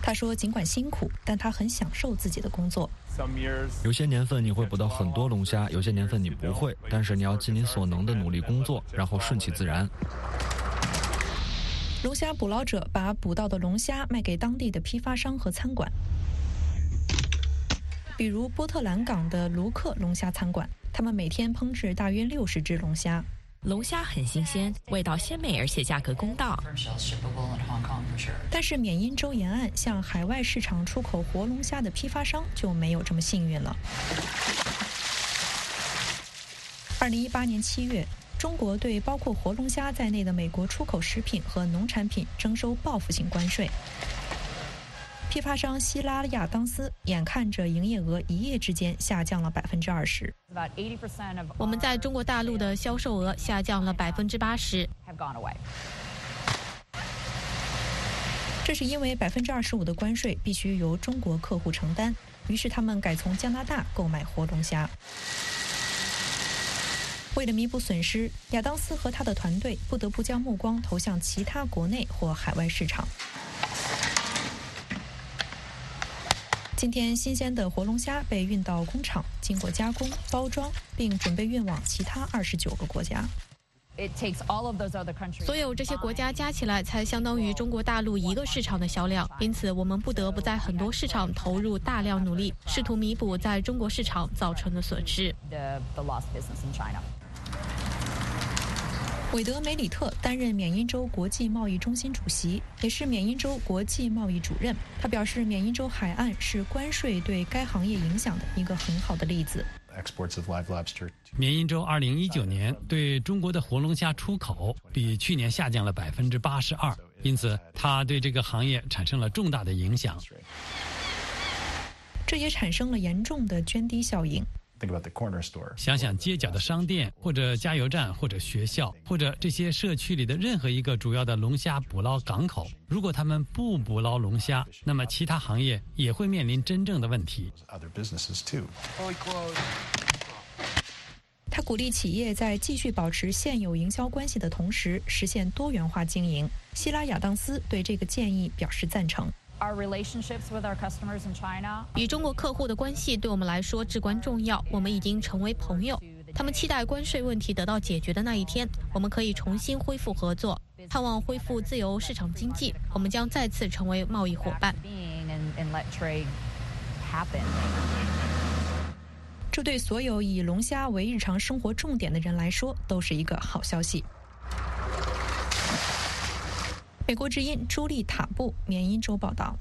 他说，尽管辛苦，但他很享受自己的工作。 有些年份你会捕到很多龙虾，有些年份你不会，但是你要尽你所能的努力工作，然后顺其自然。 龙虾捕捞者把捕到的龙虾卖给当地的批发商和餐馆，比如波特兰港的卢克龙虾餐馆，他们每天烹制大约六十只龙虾。 龙虾很新鲜，味道鲜美，而且价格公道。 但是缅因州沿岸向海外市场出口活龙虾的批发商就没有这么幸运了。二零一八年七月，中国对包括活龙虾在内的美国出口食品和农产品征收报复性关税。批发商希拉亚当斯眼看着营业额一夜之间下降了百分之二十。 我们在中国大陆的销售额下降了百分之八十。 这是因为百分之二十五的关税必须由中国客户承担，于是他们改从加拿大购买活龙虾。为了弥补损失，亚当斯和他的团队不得不将目光投向其他国内或海外市场。今天，新鲜的活龙虾被运到工厂，经过加工、包装，并准备运往其他二十九个国家。 所有这些国家加起来，才相当于中国大陆一个市场的销量。因此，我们不得不在很多市场投入大量努力，试图弥补在中国市场造成的损失。 韦德梅里特担任缅因州国际贸易中心主席，也是缅因州国际贸易主任。他表示，缅因州海岸是关税对该行业影响的一个很好的例子。 缅因州二零一九年对中国的活龙虾出口比去年下降了百分之八十二，因此它对这个行业产生了重大的影响。 这也产生了严重的涓滴效应。 想想街角的商店，或者加油站，或者学校，或者这些社区里的任何一个主要的龙虾捕捞港口，如果他们不捕捞龙虾，那么其他行业也会面临真正的问题。 他鼓励企业在继续保持现有营销关系的同时，实现多元化经营。希拉亚当斯对这个建议表示赞成。 与中国客户的关系对我们来说至关重要，我们已经成为朋友。他们期待关税问题得到解决的那一天，我们可以重新恢复合作，盼望恢复自由市场经济，我们将再次成为贸易伙伴。 这对所有以龙虾为日常生活重点的人来说都是一个好消息。美国之音朱莉塔布缅因州报道。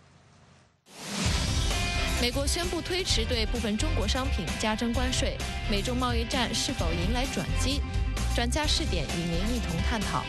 美国宣布推迟对部分中国商品加征关税，美中贸易战是否迎来转机？专家视点与您一同探讨。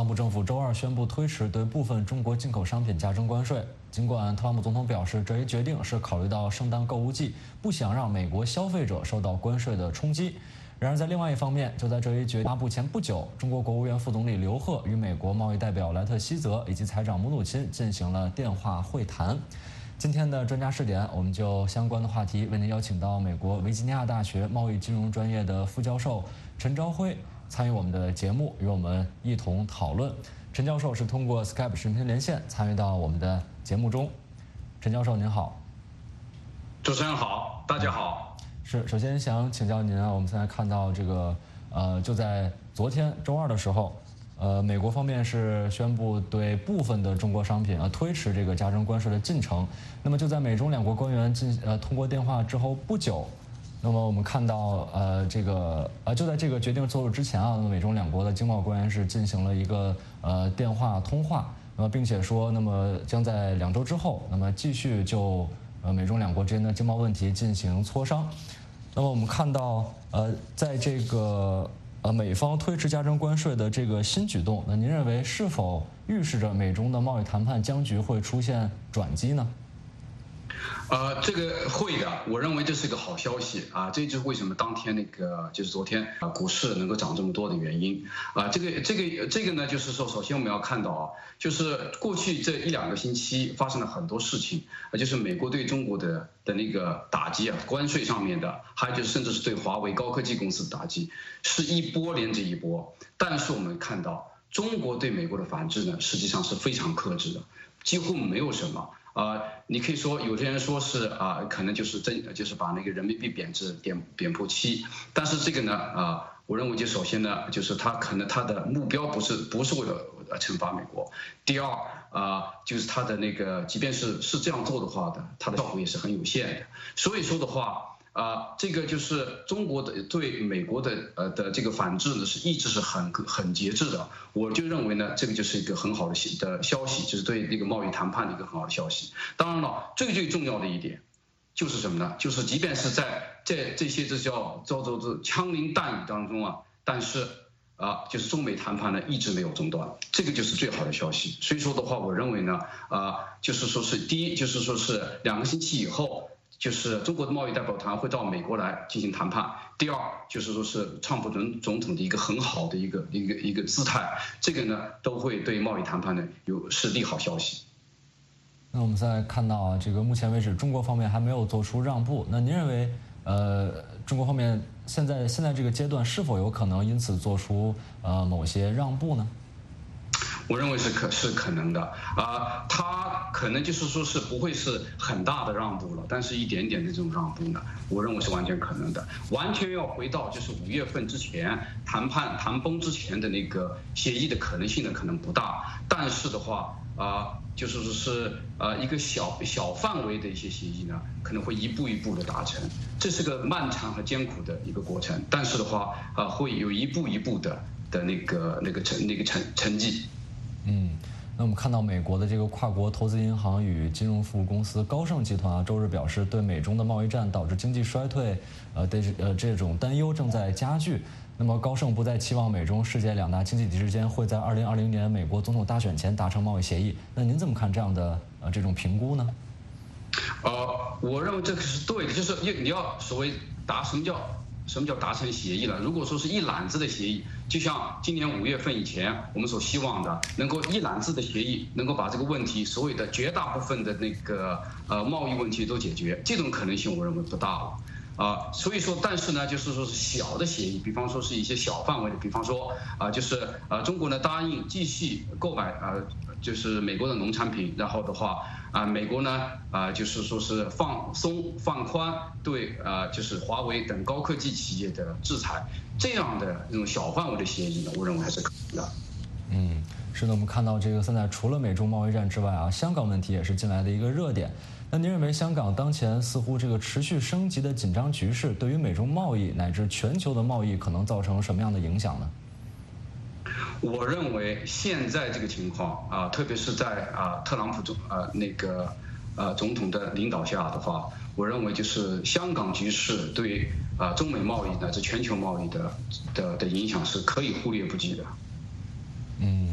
普政府周二宣布推迟对部分中国进口商品加征关税。尽管特朗普总统表示这一决定是考虑到圣诞购物季，不想让美国消费者受到关税的冲击。然而，在另外一方面，就在这一决定发布前不久，中国国务院副总理刘鹤与美国贸易代表莱特希泽以及财长姆努钦进行了电话会谈。今天的专家视点，我们就相关的话题为您邀请到美国维吉尼亚大学贸易金融专业的副教授陈朝晖参与我们的节目，与我们一同讨论。陈教授是通过 Skype 视频连线参与到我们的节目中。陈教授您好。 主持人好，大家好。 是，首先想请教您啊，我们现在看到这个，呃，就在昨天周二的时候，呃，美国方面是宣布对部分的中国商品啊推迟这个加征关税的进程。那么就在美中两国官员进呃通过电话之后不久，那么我们看到呃这个呃就在这个决定做出之前啊，那么美中两国的经贸官员是进行了一个呃电话通话，那么并且说，那么将在两周之后，那么继续就呃美中两国之间的经贸问题进行磋商。那么我们看到，呃，在这个呃美方推迟加征关税的这个新举动，那您认为是否预示着美中的贸易谈判僵局会出现转机呢？ 呃，这个会的，我认为这是一个好消息啊，这就是为什么当天那个就是昨天啊股市能够涨这么多的原因啊。这个这个这个呢，就是说，首先我们要看到啊，就是过去这一两个星期发生了很多事情，啊，就是美国对中国的的那个打击啊，关税上面的，还有就是甚至是对华为高科技公司的打击，是一波连着一波。但是我们看到，中国对美国的反制呢，实际上是非常克制的，几乎没有什么。啊，你可以说有些人说是啊，可能就是真就是把那个人民币贬值贬贬破七，但是这个呢啊，我认为就首先呢，就是他可能他的目标不是不是为了惩罚美国，第二啊，就是他的那个即便是是这样做的话的，它的效果也是很有限的，所以说的话。啊，这个就是中国的对美国的呃的这个反制呢，是一直是很很节制的。我就认为呢，这个就是一个很好的的消息，就是对那个贸易谈判的一个很好的消息。当然了，最最重要的一点就是什么呢？就是即便是在在这些这叫叫做这枪林弹雨当中啊，但是啊，就是中美谈判呢一直没有中断，这个就是最好的消息。所以说的话，我认为呢，啊，就是说是第一，就是说是两个星期以后。就是中国的贸易代表团会到美国来进行谈判。第二，就是说是川普总总统的一个很好的一个一个一个姿态，这个呢都会对贸易谈判呢有是利好消息。 那我们再看到啊，这个目前为止中国方面还没有做出让步。那您认为，呃，中国方面现在现在这个阶段是否有可能因此做出呃某些让步呢？ 我认为是可是可能的啊，他可能就是说是不会是很大的让步了，但是一点点的这种让步呢，我认为是完全可能的。完全要回到就是五月份之前谈判谈崩之前的那个协议的可能性呢，可能不大。但是的话啊，就是说是呃一个小小范围的一些协议呢，可能会一步一步的达成，这是个漫长和艰苦的一个过程。但是的话啊，会有一步一步的的那个那个成那个成成绩。 嗯，那我们看到美国的这个跨国投资银行与金融服务公司高盛集团啊，周日表示，对美中的贸易战导致经济衰退，呃，的呃这种担忧正在加剧。那么高盛不再期望美中世界两大经济体之间会在二零二零年美国总统大选前达成贸易协议。那您怎么看这样的呃这种评估呢？ 呃，我认为这个是对的，就是你你要所谓达什么叫什么叫达成协议了？如果说是一揽子的协议，就像今年五月份以前我们所希望的，能够一揽子的协议，能够把这个问题所有的绝大部分的那个呃贸易问题都解决，这种可能性我认为不大了。啊，所以说，但是呢，就是说是小的协议，比方说是一些小范围的，比方说啊，就是呃，中国呢答应继续购买呃，就是美国的农产品，然后的话啊，美国呢啊，就是说是放松放宽对啊，就是华为等高科技企业的制裁，这样的那种小范围的协议呢，我认为还是可能的。 嗯，是的，我们看到这个现在除了美中贸易战之外啊，香港问题也是近来的一个热点。那您认为香港当前似乎这个持续升级的紧张局势，对于美中贸易乃至全球的贸易可能造成什么样的影响呢？ 我认为现在这个情况啊，特别是在啊特朗普总啊那个呃总统的领导下的话，我认为就是香港局势对啊中美贸易乃至全球贸易的的的影响是可以忽略不计的。 嗯。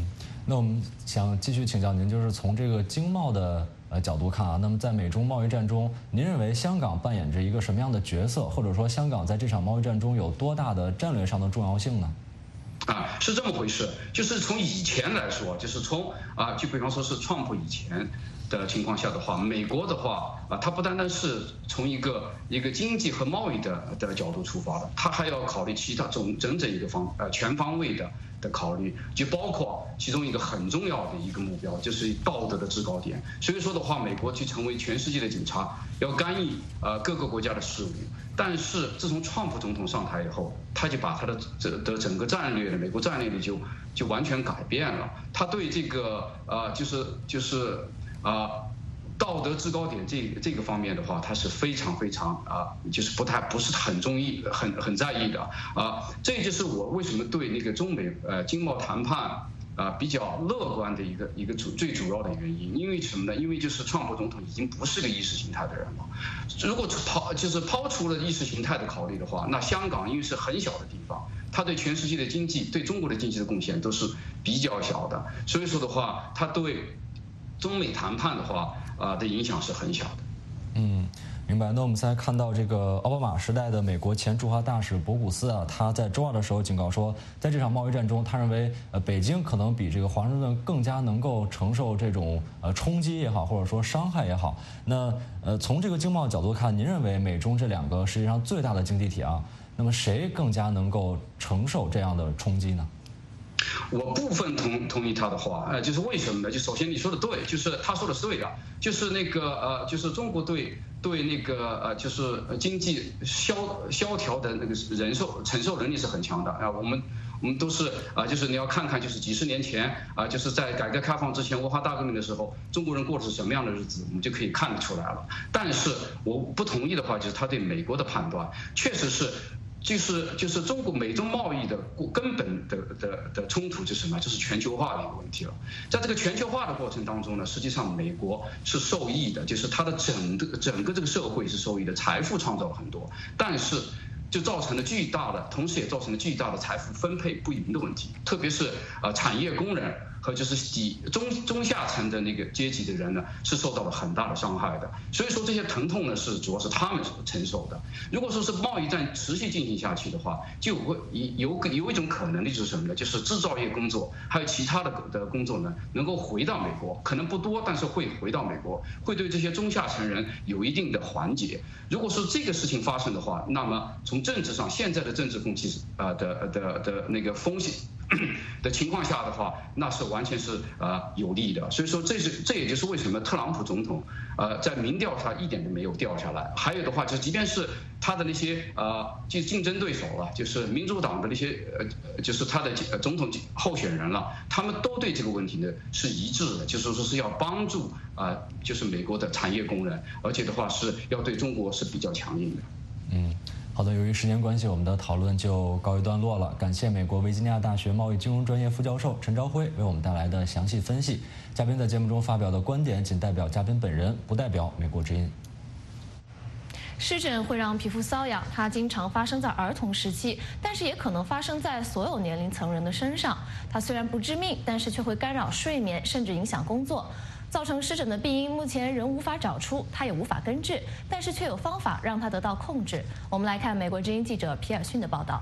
那我们想继续请教您，就是从这个经贸的呃角度看啊，那么在美中贸易战中，您认为香港扮演着一个什么样的角色，或者说香港在这场贸易战中有多大的战略上的重要性呢？ 啊，是这么回事，就是从以前来说，就是从啊，就比方说是川普以前的情况下的话，美国的话啊，它不单单是从一个一个经济和贸易的的角度出发的，它还要考虑其他整整整一个方呃全方位的的考虑，就包括其中一个很重要的一个目标，就是道德的制高点。所以说的话，美国去成为全世界的警察，要干预呃各个国家的事务。但是自从川普总统上台以后，他就把他的这的整个战略的美国战略里就就完全改变了。他对这个呃就是就是啊。道德制高点这这个方面的话，他是非常非常啊，就是不太不是很中意、很很在意的啊。这就是我为什么对那个中美呃经贸谈判啊比较乐观的一个一个主最主要的原因。因为什么呢？因为就是川普总统已经不是个意识形态的人了。如果抛就是抛除了意识形态的考虑的话，那香港因为是很小的地方，它对全世界的经济、对中国的经济的贡献都是比较小的。所以说的话，它对中美谈判的话。啊的影响是很小的。 嗯，明白。那我们现在看到这个奥巴马时代的美国前驻华大使博古斯啊，他在周二的时候警告说，在这场贸易战中，他认为呃北京可能比这个华盛顿更加能够承受这种呃冲击也好，或者说伤害也好。那呃从这个经贸角度看，您认为美中这两个世界上最大的经济体啊，那么谁更加能够承受这样的冲击呢？ 我部分同同意他的话，呃，就是为什么呢？就首先你说的对，就是他说的是对的，就是那个呃，就是中国对对那个呃，就是经济萧萧条的那个忍受承受能力是很强的啊。我们我们都是啊，就是你要看看，就是几十年前啊，就是在改革开放之前文化大革命的时候，中国人过的是什么样的日子，我们就可以看得出来了。但是我不同意的话，就是他对美国的判断确实是。就是就是中国美中贸易的根本的的的冲突是什么？就是全球化的一个问题了。在这个全球化的过程当中呢，实际上美国是受益的，就是它的整个整个这个社会是受益的，财富创造了很多，但是就造成了巨大的，同时也造成了巨大的财富分配不匀的问题，特别是呃产业工人。和就是底中中下层的那个阶级的人呢，是受到了很大的伤害的。所以说这些疼痛呢，是主要是他们承受的。如果说是贸易战持续进行下去的话，就会有有一种可能的就是什么呢？就是制造业工作还有其他的的工作呢，能够回到美国，可能不多，但是会回到美国，会对这些中下层人有一定的缓解。如果是这个事情发生的话，那么从政治上，现在的政治风气啊的的的那个风险。的情况下的话，那是完全是呃有利的。所以说这是这也就是为什么特朗普总统呃在民调上一点都没有掉下来。还有的话，就即便是他的那些呃就竞争对手了，就是民主党的那些呃就是他的总统候选人了，他们都对这个问题呢是一致的，就是说是要帮助啊、呃、就是美国的产业工人，而且的话是要对中国是比较强硬的。 嗯。好的，由于时间关系，我们的讨论就告一段落了。感谢美国维吉尼亚大学贸易金融专业副教授陈朝晖为我们带来的详细分析。嘉宾在节目中发表的观点仅代表嘉宾本人，不代表美国之音。 湿疹会让皮肤瘙痒，它经常发生在儿童时期，但是也可能发生在所有年龄层人的身上。它虽然不致命，但是却会干扰睡眠，甚至影响工作。造成湿疹的病因目前仍无法找出，它也无法根治，但是却有方法让它得到控制。我们来看美国之音记者皮尔逊的报道。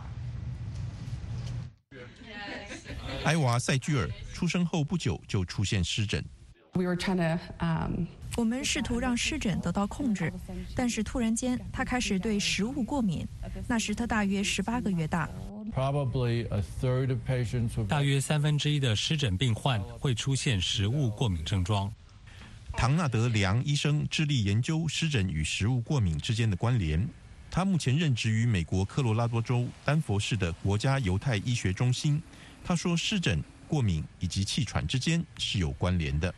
埃娃塞居尔出生后不久就出现湿疹。 我们试图让湿疹得到控制，但是突然间他开始对食物过敏。那时他大约十八个月大。 大约三分之一的湿疹病患会出现食物过敏症状。 唐纳德·里昂医生致力研究湿疹与食物过敏之间的关联。他目前任职于美国科罗拉多州丹佛市的国家犹太医学中心。他说，湿疹、过敏以及气喘之间是有关联的。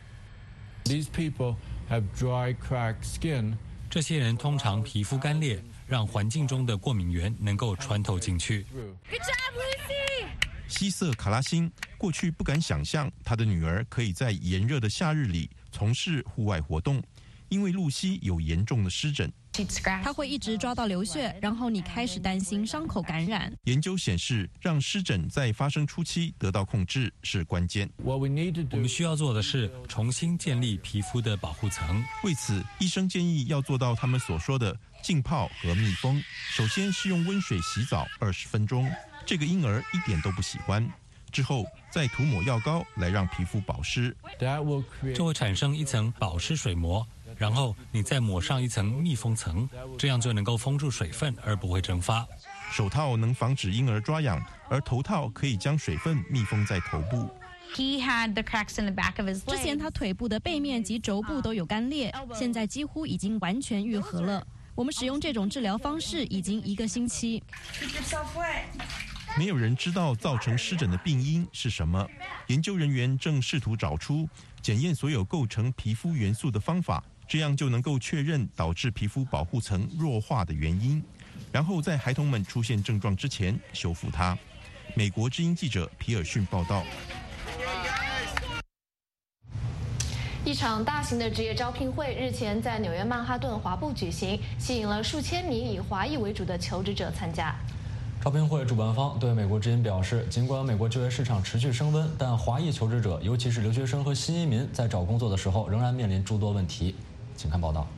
这些人通常皮肤干裂，让环境中的过敏源能够穿透进去。 希瑟·卡拉辛过去不敢想象他的女儿可以在炎热的夏日里从事户外活动，因为露西有严重的湿疹。 它会一直抓到流血，然后你开始担心伤口感染。 研究显示，让湿疹在发生初期得到控制是关键。 我们需要做的是重新建立皮肤的保护层。 为此，医生建议要做到他们所说的浸泡和密封。首先是用温水洗澡二十分钟，这个婴儿一点都不喜欢。之后再涂抹药膏来让皮肤保湿， 这会产生一层保湿水膜，然后你再抹上一层密封层，这样就能够封住水分而不会蒸发。 手套能防止婴儿抓痒，而头套可以将水分密封在头部。 之前他腿部的背面及肘部都有干裂，现在几乎已经完全愈合了。我们使用这种治疗方式已经一个星期。 没有人知道造成湿疹的病因是什么，研究人员正试图找出检验所有构成皮肤元素的方法，这样就能够确认导致皮肤保护层弱化的原因，然后在孩童们出现症状之前修复它。美国之音记者皮尔逊报道。 一场大型的职业招聘会日前在纽约曼哈顿华埠举行，吸引了数千名以华裔为主的求职者参加。 招聘会主办方对美国之音表示，尽管美国就业市场持续升温，但华裔求职者，尤其是留学生和新移民，在找工作的时候仍然面临诸多问题。请看报道。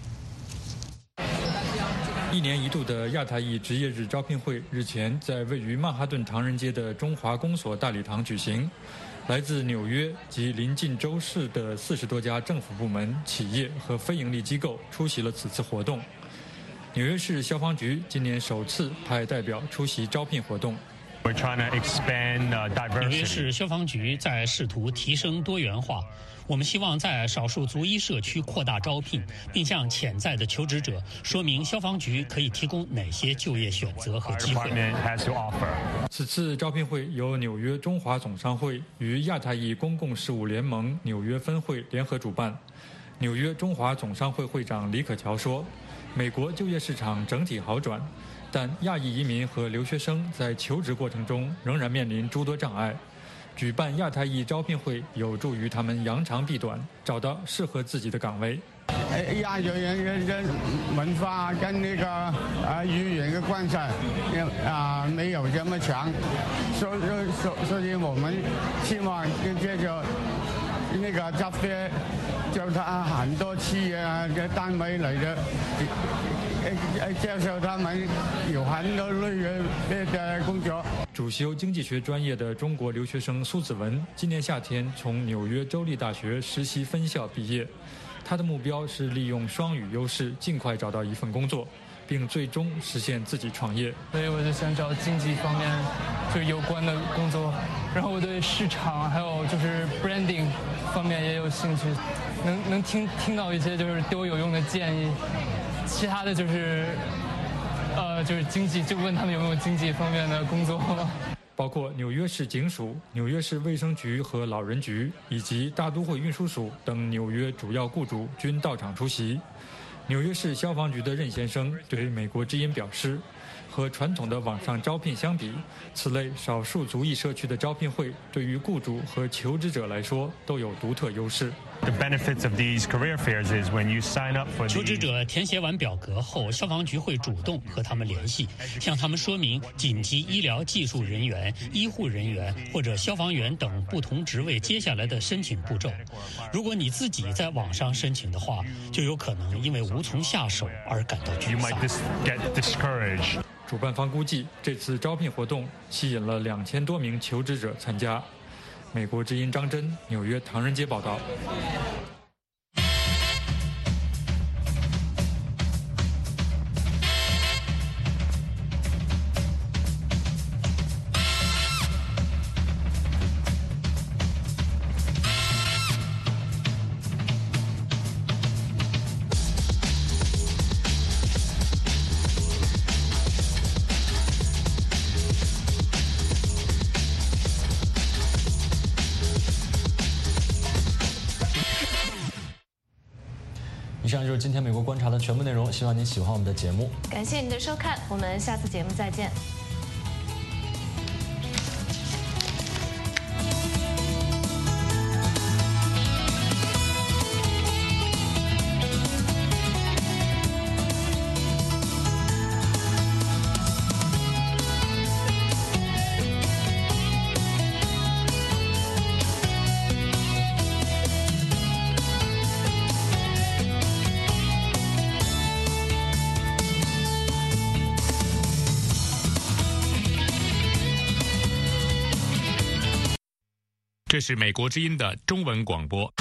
一年一度的亚太裔职业日招聘会日前在位于曼哈顿唐人街的中华公所大礼堂举行。来自纽约及邻近州市的四十多家政府部门、企业和非营利机构出席了此次活动。纽约市消防局今年首次派代表出席招聘活动。 纽约市消防局在试图提升多元化。我们希望在少数族裔社区扩大招聘，并向潜在的求职者说明消防局可以提供哪些就业选择和机会。 此次招聘会由纽约中华总商会与亚太裔公共事务联盟纽约分会联合主办。纽约中华总商会会长李可乔说，美国就业市场整体好转，但亚裔移民和留学生在求职过程中仍然面临诸多障碍。举办亚太裔招聘会有助于他们扬长避短，找到适合自己的岗位。 亚裔人的文化跟那个啊语言的关系啊没有这么强，所以所所以我们希望这个那个招聘就他很多企业啊的单位来的。接受他们有很多类型的工作。 主修经济学专业的中国留学生苏子文，今年夏天从纽约州立大学实习分校毕业。他的目标是利用双语优势，尽快找到一份工作，并最终实现自己创业。 所以我就想找经济方面就有关的工作，然后我对市场还有就是 branding 方面也有兴趣，能能听听到一些就是对我有用的建议。其他的就是，呃，就是经济，就问他们有没有经济方面的工作。 包括纽约市警署、纽约市卫生局和老人局，以及大都会运输署等纽约主要雇主均到场出席。纽约市消防局的任先生对美国之音表示，和传统的网上招聘相比，此类少数族裔社区的招聘会对于雇主和求职者来说都有独特优势。 求职者填写完表格后，消防局会主动和他们联系，向他们说明紧急医疗技术人员、医护人员或者消防员等不同职位接下来的申请步骤。如果你自己在网上申请的话，就有可能因为无从下手而感到沮丧。 主办方估计，这次招聘活动吸引了两千多名求职者参加。美国之音张真，纽约唐人街报道。 以上就是今天美国观察的全部内容，希望您喜欢我们的节目。 感谢您的收看，我们下次节目再见。 这是美国之音的中文广播。